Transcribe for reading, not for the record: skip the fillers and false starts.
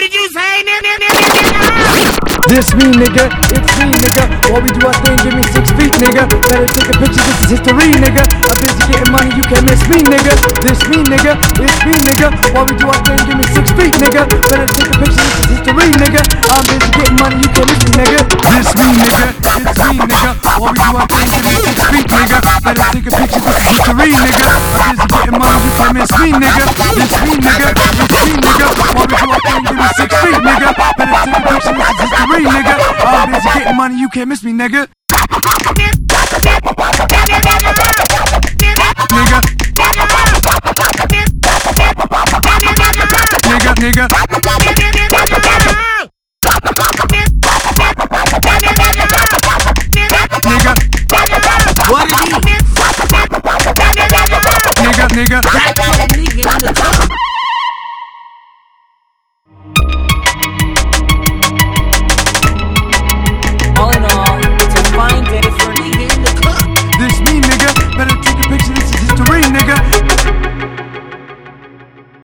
did you say, nigga? This me, nigga, it's me, nigga. While we do our thing, give me 6 feet, nigga. Better take a picture, this is history, nigga. I'm busy getting money, you can't miss me, nigga. This me, nigga, it's me, nigga. While we do our thing, give me 6 feet, nigga. Better take a picture, this is history, nigga. I'm busy getting money, you can't miss me, nigga. This me, nigga, it's me, nigga. While we do our thing, give me 6 feet, nigga. Better take a picture, this is history, nigga. I'm busy getting money, you can't miss me, nigga. This me, nigga, it's me, nigga. While we do our thing, give me 6 feet, nigga. Better take a picture, this is history, nigga. I'm busy getting money, you can't miss me, nigga. Nigga.